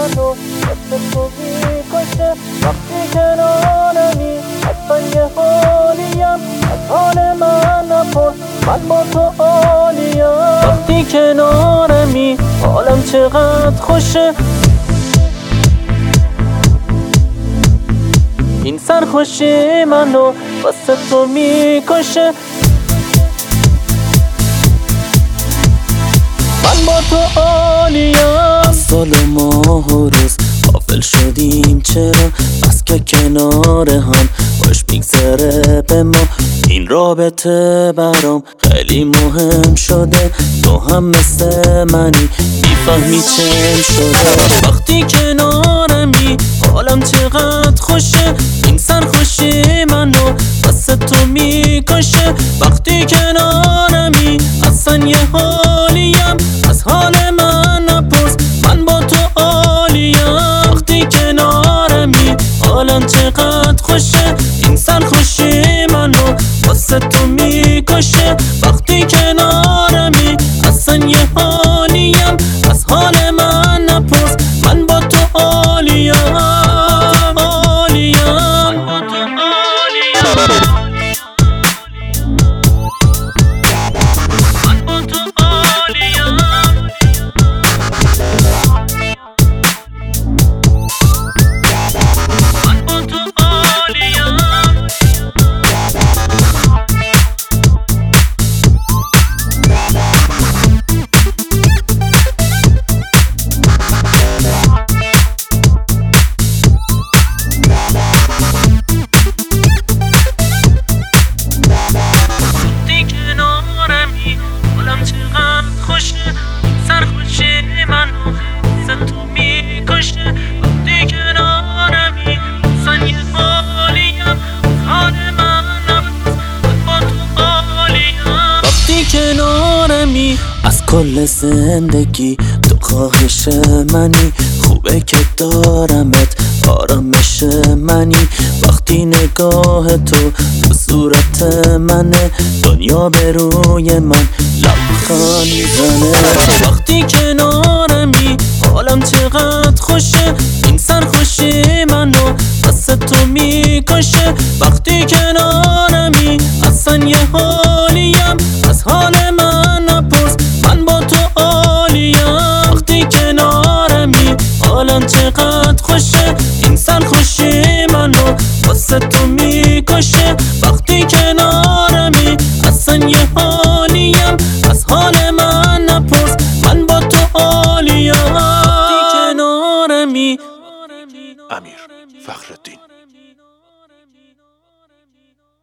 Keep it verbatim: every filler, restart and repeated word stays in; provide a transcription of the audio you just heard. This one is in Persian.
منو واسه تو میکشه وقتی کنارمی. اصلا یه حالیم از حال من نپرس، من با تو عالیم. وقتی کنارمی حالم چقدر خوشه، این سرخوشی منو واسه تو میکشه. من با تو عالیم. از سال ماه و روز غافل شدیم چرا، بس که کنار هم خوش میگذره به ما. این رابطه برام خیلی مهم شده، تو هم مثل منی میفهمی چم شده. وقتی کنارمی حالم چقدر خوشه، این سرخوشی منو واسه تو میکشه. وقتی کنارمی اصلا یه حالیم از حال من نپرس، من با تو عالیم. وقتی کنارمی حالم چقدر خوشه، این سرخوشی منو واسه تو میکشه. وقتی کنارمی اصلا یه حالیم از حال من نپرس، من با تو عالیم. سرخوشی منو واسه تو میکشه. وقتی کنارمی اصلا یه حالیم از حال من نپرس، من با تو عالیم. وقتی کنارمی از کل زندگی تو خواهش منی، خوبه که دارمت آرامش منی. وقتی نگاه تو تو صورت منه، دنیا به روی من لبخند میزنه. وقتی کنارمی حالم چقدر خوشه، این سرخوشی منو واسه تو میکشه. وقتی کنارمی اصلا یه حالیم از حال من نپرس، من با تو عالیم. وقتی کنارمی حالم چقدر خوشه، این سرخوشی منو واسه تو میکشه. وقتی کنارمی اصلا یه حالیم از حال من نپرس، من با تو عالیم. وقتی کنارمی. امیر فخرالدین